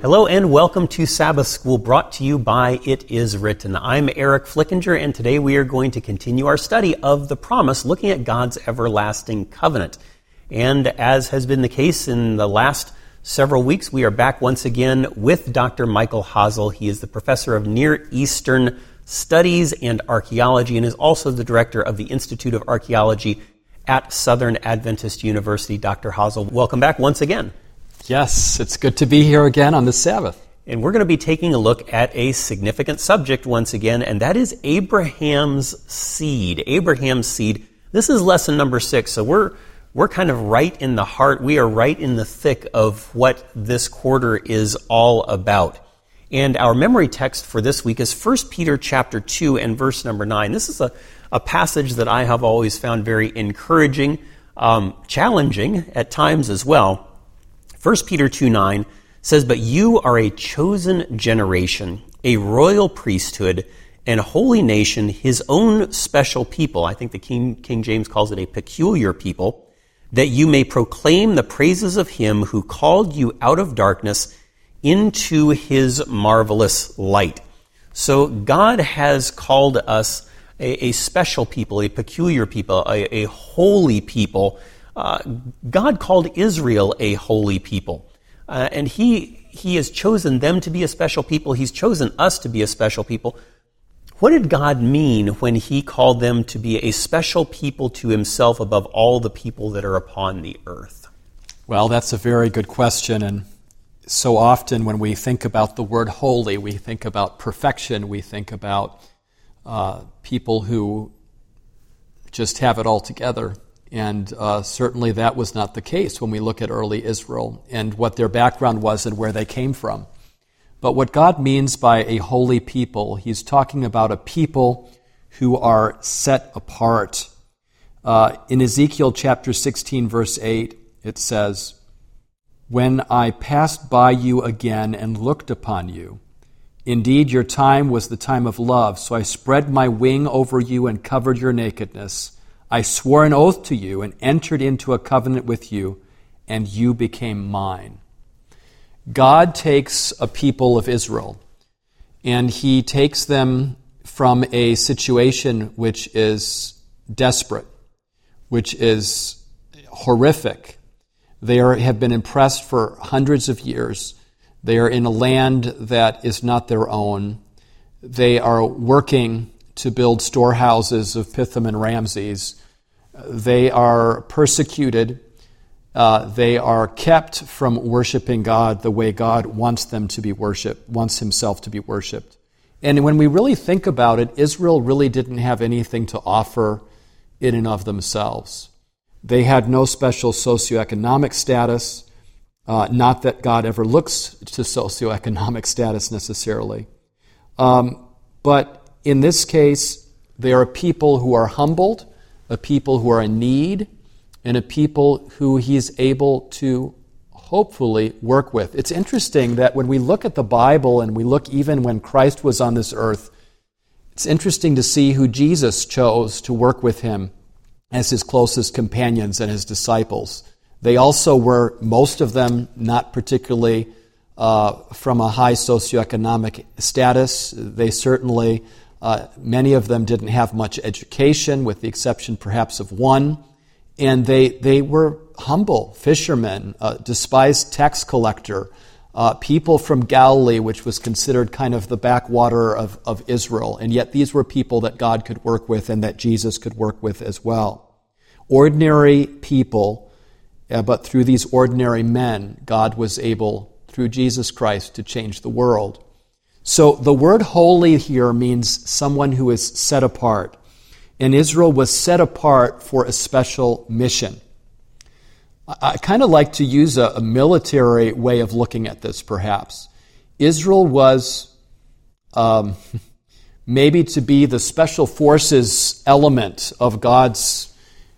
Hello and welcome to Sabbath School, brought to you by It Is Written. I'm Eric Flickinger, and today we are going to continue our study of the promise, looking at God's everlasting covenant. And as has been the case in the last several weeks, we are back once again with Dr. Michael Hasel. He is the professor of Near Eastern Studies and Archaeology and is also the director of the Institute of Archaeology at Southern Adventist University. Dr. Hasel, welcome back once again. Yes, it's good to be here again on the Sabbath. And we're going to be taking a look at a significant subject once again, and that is Abraham's seed. Abraham's seed. This is lesson number 6, so we're kind of right in the heart. We are right in the thick of what this quarter is all about. And our memory text for this week is 1 Peter chapter 2 and verse number 9. This is a passage that I have always found very encouraging, challenging at times as well. 1 Peter 2:9 says, "But you are a chosen generation, a royal priesthood, and a holy nation, his own special people." I think the King James calls it a peculiar people, "that you may proclaim the praises of him who called you out of darkness into his marvelous light." So God has called us a special people, a peculiar people, a holy people. God called Israel a holy people, and He has chosen them to be a special people. He's chosen us to be a special people. What did God mean when He called them to be a special people to Himself above all the people that are upon the earth? Well, that's a very good question, and so often when we think about the word holy, we think about perfection, we think about people who just have it all together. And certainly that was not the case when we look at early Israel and what their background was and where they came from. But what God means by a holy people, He's talking about a people who are set apart. In Ezekiel chapter 16, verse 8, it says, "When I passed by you again and looked upon you, indeed your time was the time of love, so I spread my wing over you and covered your nakedness. I swore an oath to you and entered into a covenant with you, and you became mine." God takes a people of Israel, and He takes them from a situation which is desperate, which is horrific. They have been oppressed for hundreds of years. They are in a land that is not their own. They are working to build storehouses of Pithom and Ramses. They are persecuted. They are kept from worshiping God the way God wants them to be worshipped, wants Himself to be worshipped. And when we really think about it, Israel really didn't have anything to offer in and of themselves. They had no special socioeconomic status, not that God ever looks to socioeconomic status necessarily. But in this case, they are a people who are humbled, a people who are in need, and a people who He's able to hopefully work with. It's interesting that when we look at the Bible and we look even when Christ was on this earth, it's interesting to see who Jesus chose to work with Him as His closest companions and His disciples. They also were, most of them, not particularly from a high socioeconomic status. They certainly, many of them didn't have much education, with the exception perhaps of one. And they were humble fishermen, despised tax collector, people from Galilee, which was considered kind of the backwater of Israel. And yet these were people that God could work with and that Jesus could work with as well. Ordinary people, but through these ordinary men, God was able, through Jesus Christ, to change the world. So the word holy here means someone who is set apart. And Israel was set apart for a special mission. I kind of like to use a military way of looking at this, perhaps. Israel was maybe to be the special forces element of God's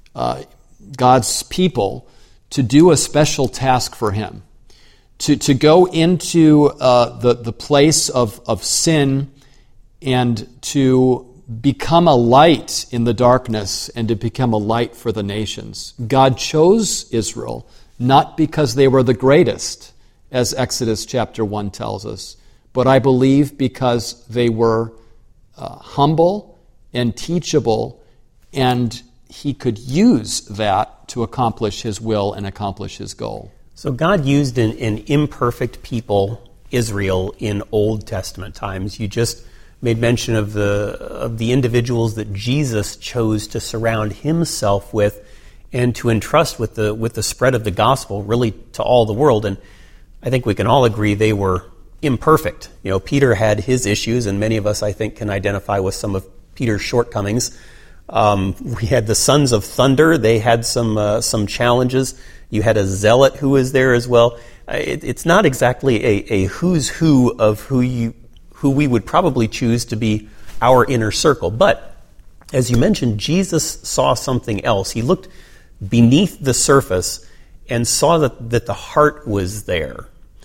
people, to do a special task for Him, to go into the place of sin and to become a light in the darkness and to become a light for the nations. God chose Israel not because they were the greatest as Exodus chapter 1 tells us, but I believe because they were humble and teachable, and he could use that to accomplish his will and accomplish his goal. So God used an imperfect people, Israel, in Old Testament times. You just made mention of the individuals that Jesus chose to surround himself with and to entrust with the spread of the gospel really to all the world. And I think we can all agree they were imperfect. You know, Peter had his issues, and many of us, I think, can identify with some of Peter's shortcomings. We had the sons of thunder. They had some challenges. You had a zealot who was there as well. It's not exactly a who's who of who we would probably choose to be our inner circle. But as you mentioned, Jesus saw something else. He looked beneath the surface and saw that the heart was there.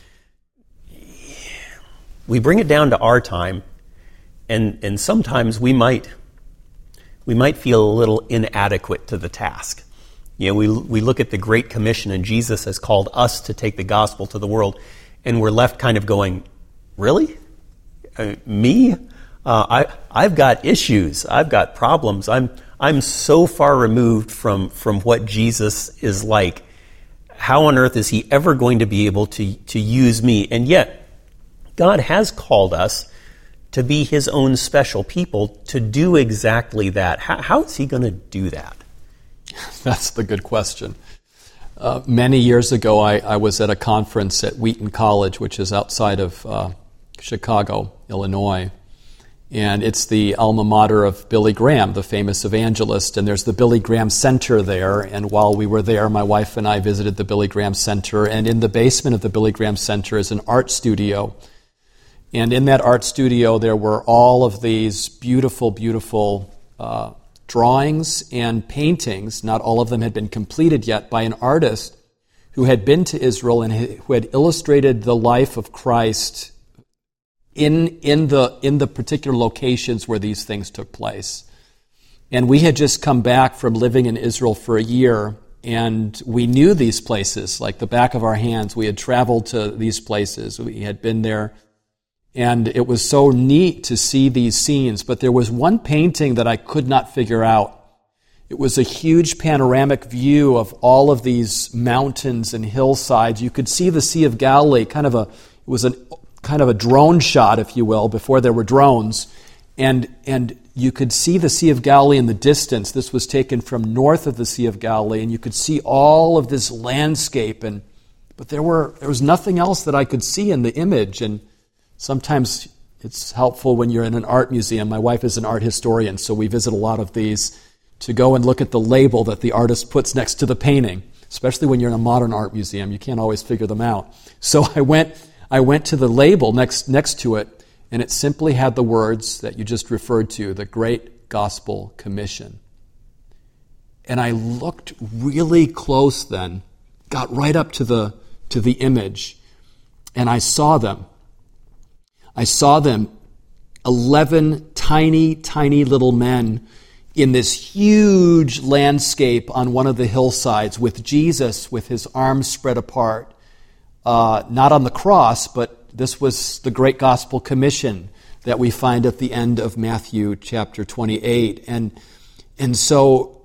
We bring it down to our time, and sometimes we might feel a little inadequate to the task. You know, we look at the Great Commission, and Jesus has called us to take the gospel to the world, and we're left kind of going, really? Me? I've got issues. I've got problems. I'm so far removed from what Jesus is like. How on earth is he ever going to be able to use me? And yet, God has called us to be his own special people to do exactly that. How is he going to do that? That's the good question. Many years ago, I was at a conference at Wheaton College, which is outside of Chicago, Illinois. And it's the alma mater of Billy Graham, the famous evangelist. And there's the Billy Graham Center there. And while we were there, my wife and I visited the Billy Graham Center. And in the basement of the Billy Graham Center is an art studio. And in that art studio, there were all of these beautiful, beautiful drawings and paintings. Not all of them had been completed yet, by an artist who had been to Israel and who had illustrated the life of Christ in the particular locations where these things took place. And we had just come back from living in Israel for a year, and we knew these places like the back of our hands. We had traveled to these places. We had been there. And it was so neat to see these scenes. But there was one painting that I could not figure out. It was a huge panoramic view of all of these mountains and hillsides. You could see the Sea of Galilee, it was kind of a drone shot, if you will, before there were drones. And you could see the Sea of Galilee in the distance. This was taken from north of the Sea of Galilee, and you could see all of this landscape. But there was nothing else that I could see in the image. And sometimes it's helpful when you're in an art museum. My wife is an art historian, so we visit a lot of these, to go and look at the label that the artist puts next to the painting, especially when you're in a modern art museum. You can't always figure them out. So I went to the label next to it, and it simply had the words that you just referred to, the Great Gospel Commission. And I looked really close then, got right up to the image, and I saw them. 11 tiny, tiny little men in this huge landscape on one of the hillsides with Jesus with his arms spread apart. Not on the cross, but this was the Great Gospel Commission that we find at the end of Matthew chapter 28. And so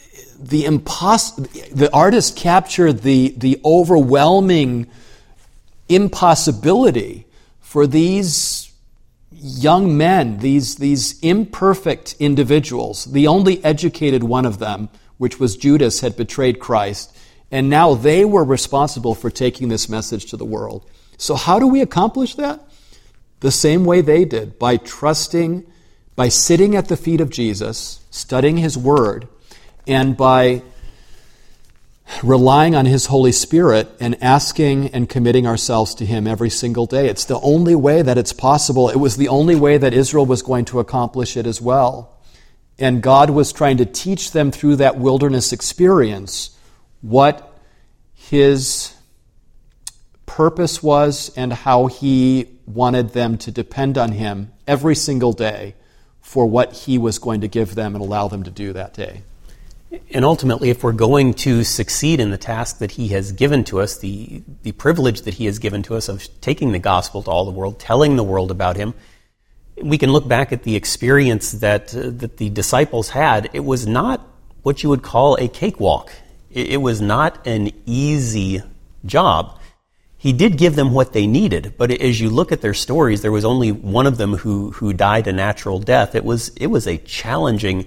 the artist captured the overwhelming impossibility for these young men, these imperfect individuals. The only educated one of them, which was Judas, had betrayed Christ, and now they were responsible for taking this message to the world. So how do we accomplish that? The same way they did, by trusting, by sitting at the feet of Jesus, studying his word, and by relying on his Holy Spirit and asking and committing ourselves to him every single day. It's the only way that it's possible. It was the only way that Israel was going to accomplish it as well. And God was trying to teach them through that wilderness experience what his purpose was and how he wanted them to depend on him every single day for what he was going to give them and allow them to do that day. And ultimately, if we're going to succeed in the task that he has given to us, the privilege that he has given to us of taking the gospel to all the world, telling the world about him, we can look back at the experience that the disciples had. It was not what you would call a cakewalk. It was not an easy job. He did give them what they needed, but as you look at their stories, there was only one of them who died a natural death. It was a challenging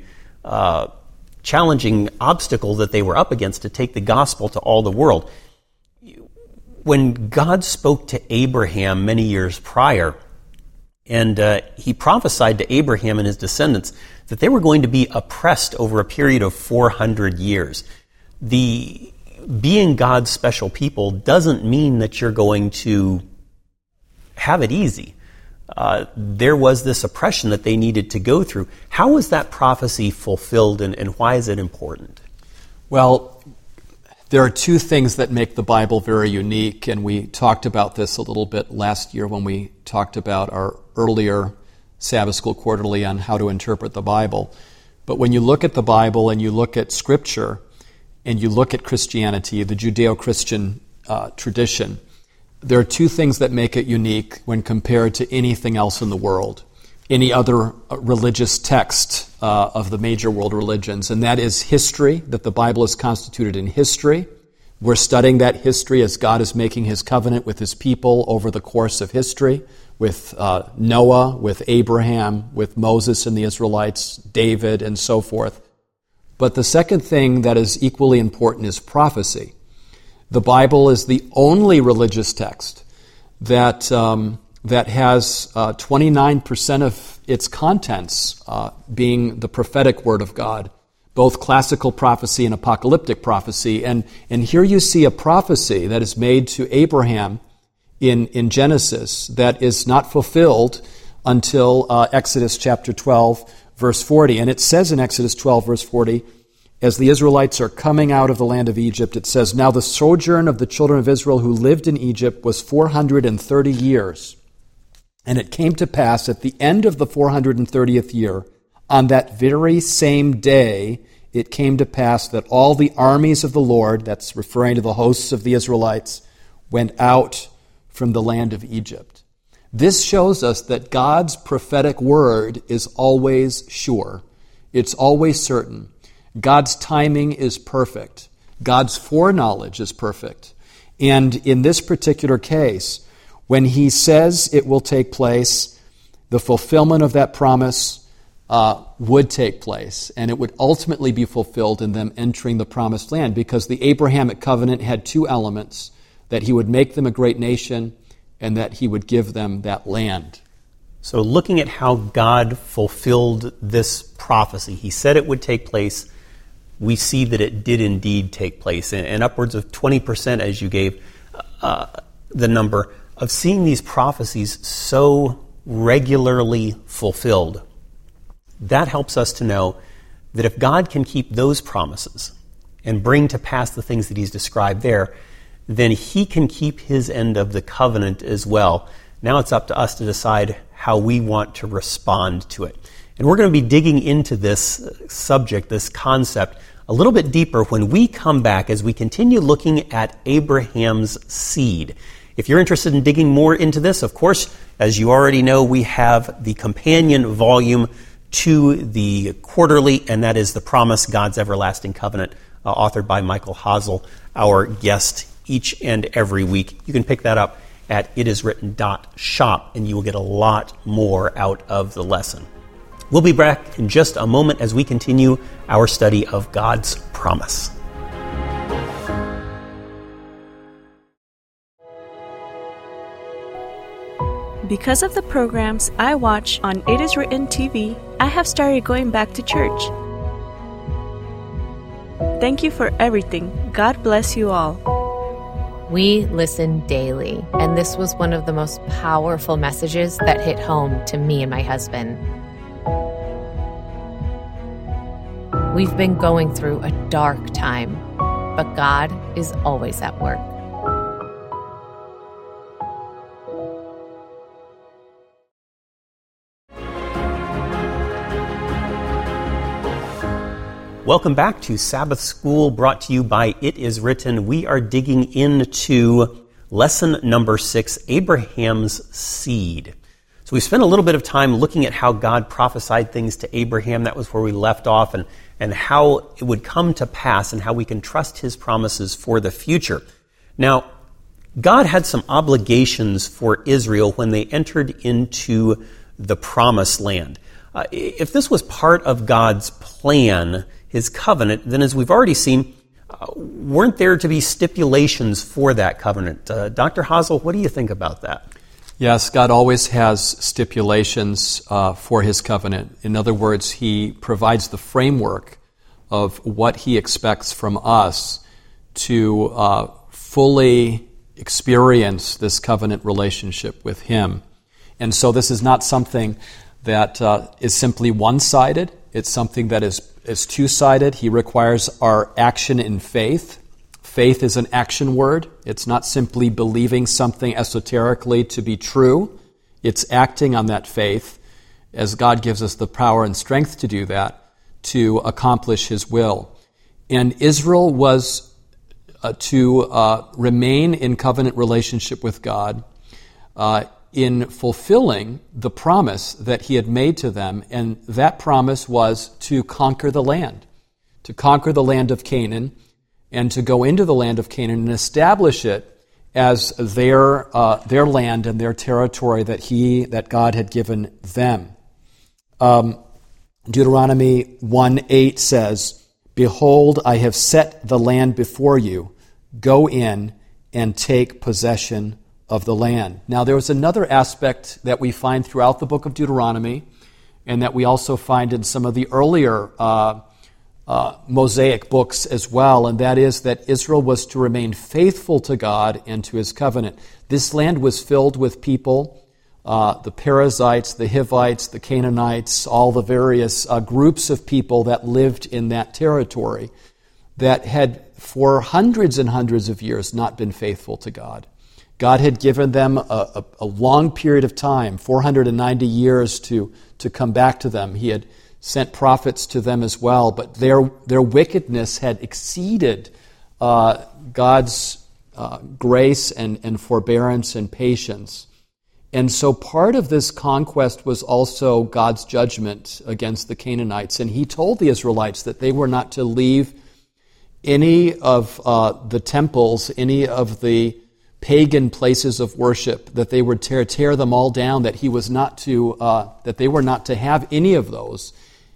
obstacle that they were up against to take the gospel to all the world. When God spoke to Abraham many years prior, and he prophesied to Abraham and his descendants that they were going to be oppressed over a period of 400 years. Being God's special people doesn't mean that you're going to have it easy. There was this oppression that they needed to go through. How was that prophecy fulfilled, and why is it important? Well, there are two things that make the Bible very unique, and we talked about this a little bit last year when we talked about our earlier Sabbath School Quarterly on how to interpret the Bible. But when you look at the Bible and you look at Scripture and you look at Christianity, the Judeo-Christian tradition, there are two things that make it unique when compared to anything else in the world, any other religious text of the major world religions, and that is history, that the Bible is constituted in history. We're studying that history as God is making his covenant with his people over the course of history, with Noah, with Abraham, with Moses and the Israelites, David, and so forth. But the second thing that is equally important is prophecy. The Bible is the only religious text that has 29% of its contents being the prophetic word of God, both classical prophecy and apocalyptic prophecy. And here you see a prophecy that is made to Abraham in Genesis that is not fulfilled until Exodus chapter 12, verse 40. And it says in Exodus 12, verse 40, as the Israelites are coming out of the land of Egypt, it says, "Now the sojourn of the children of Israel who lived in Egypt was 430 years. And it came to pass at the end of the 430th year, on that very same day, it came to pass that all the armies of the Lord," that's referring to the hosts of the Israelites, "went out from the land of Egypt." This shows us that God's prophetic word is always sure. It's always certain. God's timing is perfect. God's foreknowledge is perfect. And in this particular case, when he says it will take place, the fulfillment of that promise would take place, and it would ultimately be fulfilled in them entering the promised land, because the Abrahamic covenant had two elements: that he would make them a great nation and that he would give them that land. So looking at how God fulfilled this prophecy, he said it would take place. We see that it did indeed take place, and upwards of 20%, as you gave the number, of seeing these prophecies so regularly fulfilled. That helps us to know that if God can keep those promises and bring to pass the things that he's described there, then he can keep his end of the covenant as well. Now it's up to us to decide how we want to respond to it. And we're going to be digging into this subject, this concept, a little bit deeper when we come back as we continue looking at Abraham's seed. If you're interested in digging more into this, of course, as you already know, we have the companion volume to the quarterly, and that is The Promise, God's Everlasting Covenant, authored by Michael Hazel, our guest each and every week. You can pick that up at itiswritten.shop, and you will get a lot more out of the lesson. We'll be back in just a moment as we continue our study of God's promise. Because of the programs I watch on It Is Written TV, I have started going back to church. Thank you for everything. God bless you all. We listen daily, and this was one of the most powerful messages that hit home to me and my husband. We've been going through a dark time, but God is always at work. Welcome back to Sabbath School, brought to you by It Is Written. We are digging into lesson number 6, Abraham's seed. So we spent a little bit of time looking at how God prophesied things to Abraham. That was where we left off, and how it would come to pass and how we can trust his promises for the future. Now, God had some obligations for Israel when they entered into the promised land. If this was part of God's plan, his covenant, then as we've already seen, weren't there to be stipulations for that covenant? Dr. Hazel, what do you think about that? Yes, God always has stipulations for his covenant. In other words, he provides the framework of what he expects from us to fully experience this covenant relationship with him. And so this is not something that is simply one-sided. It's something that is two-sided. He requires our action in faith. Faith is an action word. It's not simply believing something esoterically to be true. It's acting on that faith as God gives us the power and strength to do that, to accomplish his will. And Israel was to remain in covenant relationship with God in fulfilling the promise that he had made to them, and that promise was to conquer the land of Canaan, and to go into the land of Canaan and establish it as their land and their territory that God had given them. Deuteronomy 1:8 says, "Behold, I have set the land before you. Go in and take possession of the land." Now, there was another aspect that we find throughout the book of Deuteronomy, and that we also find in some of the earlier Mosaic books as well, and that is that Israel was to remain faithful to God and to his covenant. This land was filled with people, the Perizzites, the Hivites, the Canaanites, all the various groups of people that lived in that territory that had for hundreds and hundreds of years not been faithful to God. God had given them a long period of time, 490 years to come back to them. He had sent prophets to them as well, but their wickedness had exceeded God's grace and forbearance and patience. And so part of this conquest was also God's judgment against the Canaanites. And he told the Israelites that they were not to leave any of the temples, any of the pagan places of worship, that they would tear them all down, that he was not to, that they were not to have any of those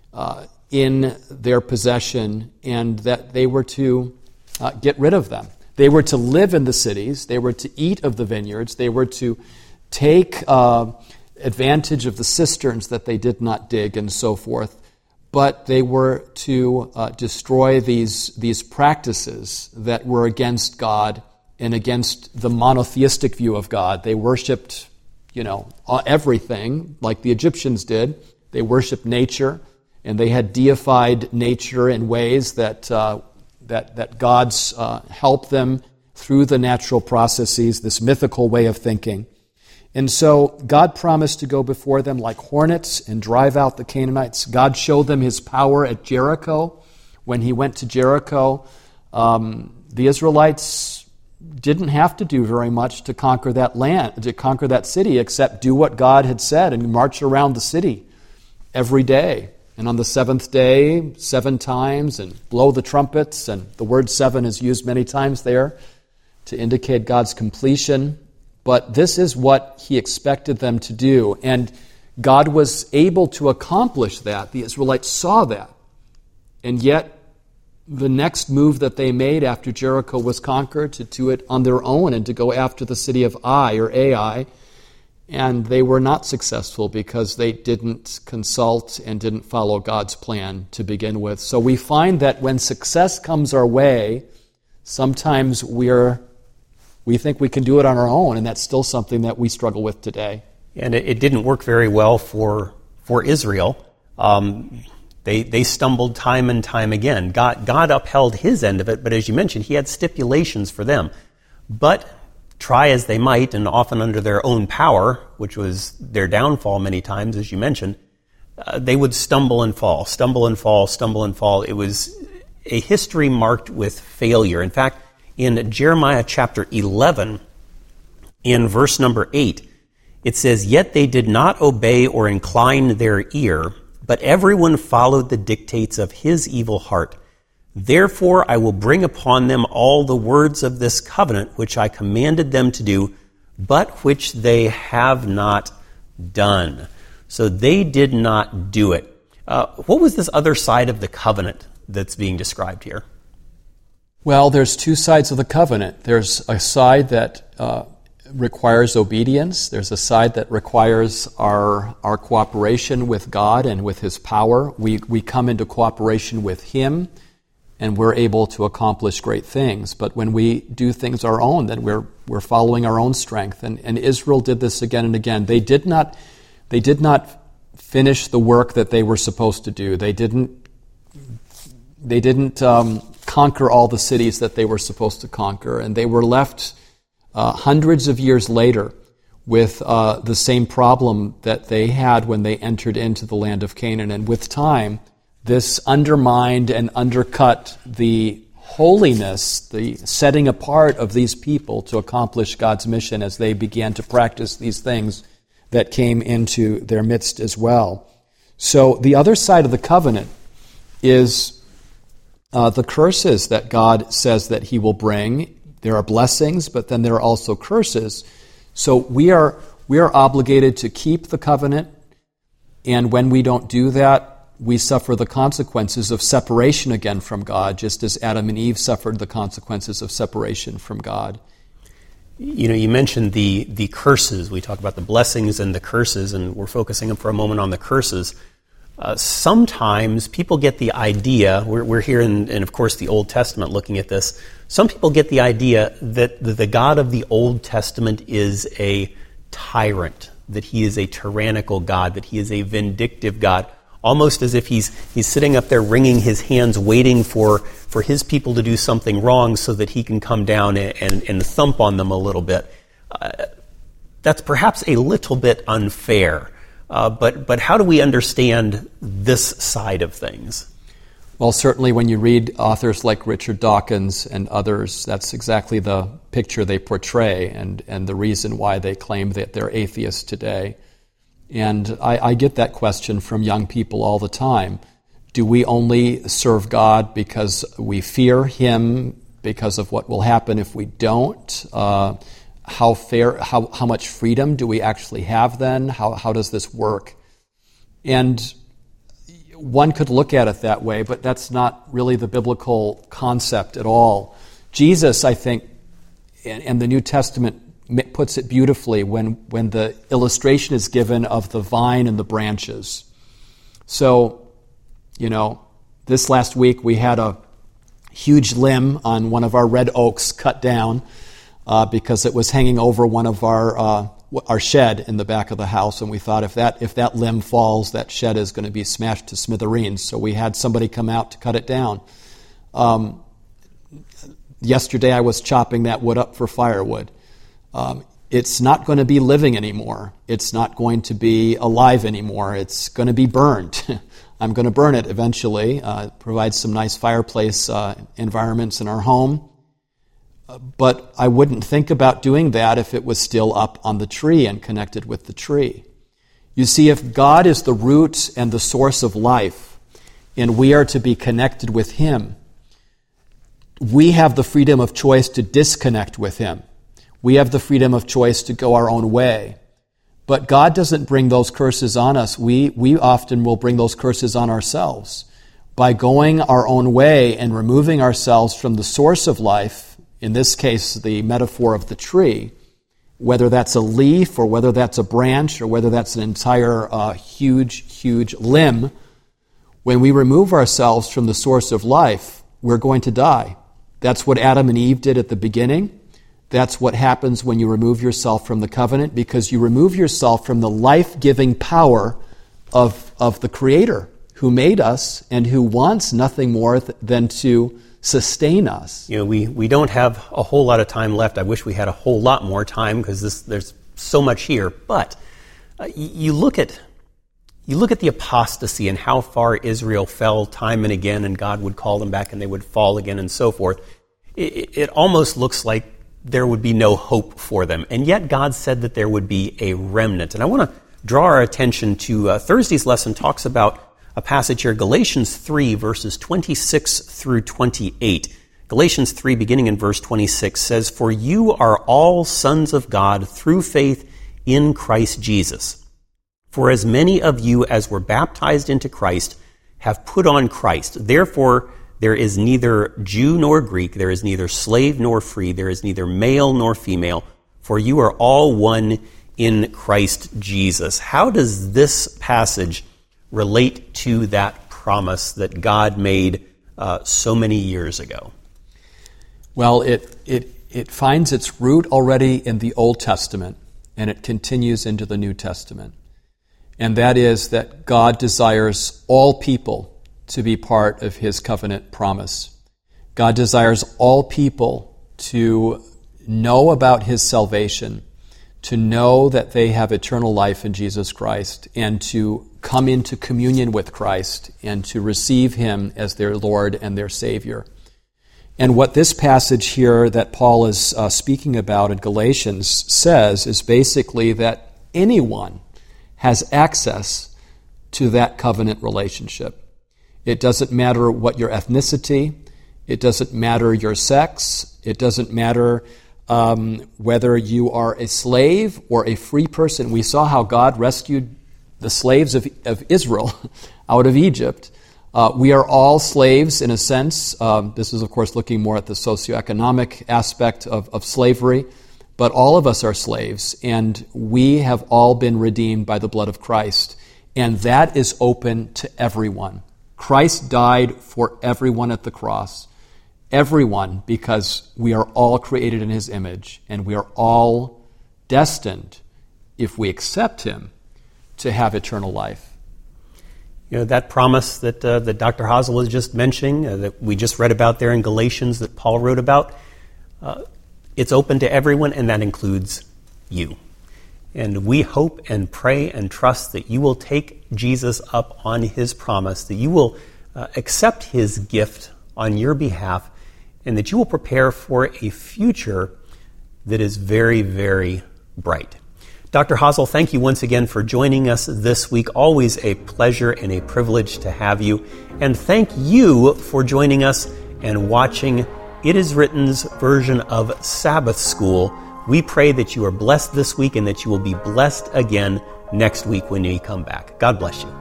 in their possession, and that they were to get rid of them. They were to live in the cities. They were to eat of the vineyards. They were to take advantage of the cisterns that they did not dig, and so forth. But they were to destroy these practices that were against God and against the monotheistic view of God. They worshipped, everything like the Egyptians did. They worshipped nature, and they had deified nature in ways that God's helped them through the natural processes, this mythical way of thinking. And so God promised to go before them like hornets and drive out the Canaanites. God showed them his power at Jericho. When he went to Jericho, the Israelites didn't have to do very much to conquer that land, to conquer that city, except do what God had said and march around the city every day. And on the seventh day, 7 times, and blow the trumpets. And the word 7 is used many times there to indicate God's completion. But this is what he expected them to do. And God was able to accomplish that. The Israelites saw that. And yet, the next move that they made after Jericho was conquered, to do it on their own and to go after the city of Ai, or Ai. And they were not successful because they didn't consult and didn't follow God's plan to begin with. So we find that when success comes our way, sometimes we think we can do it on our own, and that's still something that we struggle with today. And it didn't work very well for Israel. They stumbled time and time again. God upheld his end of it, but as you mentioned, he had stipulations for them. But try as they might, and often under their own power, which was their downfall many times, as you mentioned, they would stumble and fall, stumble and fall, stumble and fall. It was a history marked with failure. In fact, in Jeremiah chapter 11, in verse number 8, it says, "Yet they did not obey or incline their ear, but everyone followed the dictates of his evil heart. Therefore I will bring upon them all the words of this covenant which I commanded them to do, but which they have not done." So they did not do it. What was this other side of the covenant that's being described here? Well, there's two sides of the covenant. There's a side that requires obedience. There's a side that requires our cooperation with God and with His power. We come into cooperation with Him, and we're able to accomplish great things. But when we do things our own, then we're following our own strength. And Israel did this again and again. They did not finish the work that they were supposed to do. They didn't conquer all the cities that they were supposed to conquer, and they were left hundreds of years later with the same problem that they had when they entered into the land of Canaan. And with time, this undermined and undercut the holiness, the setting apart of these people to accomplish God's mission as they began to practice these things that came into their midst as well. So the other side of the covenant is the curses that God says that He will bring. There are blessings, but then there are also curses. So we are obligated to keep the covenant, and when we don't do that, we suffer the consequences of separation again from God, just as Adam and Eve suffered the consequences of separation from God. You know, you mentioned the curses. We talk about the blessings and the curses, and we're focusing for a moment on the curses. Sometimes people get the idea, we're here in, of course, the Old Testament looking at this. Some people get the idea that the God of the Old Testament is a tyrant, that He is a tyrannical God, that He is a vindictive God, almost as if he's sitting up there wringing His hands waiting for His people to do something wrong so that He can come down and thump on them a little bit. That's perhaps a little bit unfair. But how do we understand this side of things? Well, certainly when you read authors like Richard Dawkins and others, that's exactly the picture they portray and the reason why they claim that they're atheists today. And I get that question from young people all the time. Do we only serve God because we fear Him, because of what will happen if we don't? How much freedom do we actually have then? How does this work? And one could look at it that way, but that's not really the biblical concept at all. Jesus, I think, and the New Testament puts it beautifully when the illustration is given of the vine and the branches. So, this last week we had a huge limb on one of our red oaks cut down because it was hanging over one of our shed in the back of the house, and we thought if that limb falls, that shed is going to be smashed to smithereens. So we had somebody come out to cut it down. Yesterday I was chopping that wood up for firewood. It's not going to be living anymore. It's not going to be alive anymore. It's going to be burned. I'm going to burn it eventually, provide some nice fireplace environments in our home. But I wouldn't think about doing that if it was still up on the tree and connected with the tree. You see, if God is the root and the source of life, and we are to be connected with Him, we have the freedom of choice to disconnect with Him. We have the freedom of choice to go our own way. But God doesn't bring those curses on us. We often will bring those curses on ourselves. By going our own way and removing ourselves from the source of life, in this case, the metaphor of the tree, whether that's a leaf or whether that's a branch or whether that's an entire huge limb, when we remove ourselves from the source of life, we're going to die. That's what Adam and Eve did at the beginning. That's what happens when you remove yourself from the covenant, because you remove yourself from the life-giving power of the Creator who made us and who wants nothing more than to sustain us. We don't have a whole lot of time left. I wish we had a whole lot more time because there's so much here. But you look at you look at the apostasy and how far Israel fell time and again, and God would call them back and they would fall again and so forth. It almost looks like there would be no hope for them. And yet God said that there would be a remnant. And I want to draw our attention to Thursday's lesson talks about a passage here, Galatians 3, verses 26 through 28. Galatians 3, beginning in verse 26, says, "For you are all sons of God through faith in Christ Jesus. For as many of you as were baptized into Christ have put on Christ. Therefore, there is neither Jew nor Greek, there is neither slave nor free, there is neither male nor female, for you are all one in Christ Jesus." How does this passage relate to that promise that God made so many years ago? Well, it finds its root already in the Old Testament, and it continues into the New Testament. And that is that God desires all people to be part of His covenant promise. God desires all people to know about His salvation, to know that they have eternal life in Jesus Christ, and to come into communion with Christ and to receive Him as their Lord and their Savior. And what this passage here that Paul is speaking about in Galatians says is basically that anyone has access to that covenant relationship. It doesn't matter what your ethnicity, it doesn't matter your sex, it doesn't matter whether you are a slave or a free person. We saw how God rescued the slaves of Israel out of Egypt. We are all slaves in a sense. This is, of course, looking more at the socioeconomic aspect of slavery. But all of us are slaves, and we have all been redeemed by the blood of Christ. And that is open to everyone. Christ died for everyone at the cross. Everyone, because we are all created in His image, and we are all destined, if we accept Him, to have eternal life. You know, that promise that Dr. Hazel was just mentioning, that we just read about there in Galatians that Paul wrote about, it's open to everyone, and that includes you. And we hope and pray and trust that you will take Jesus up on His promise, that you will accept His gift on your behalf, and that you will prepare for a future that is very, very bright. Dr. Hazel, thank you once again for joining us this week. Always a pleasure and a privilege to have you. And thank you for joining us and watching It Is Written's version of Sabbath School. We pray that you are blessed this week and that you will be blessed again next week when we come back. God bless you.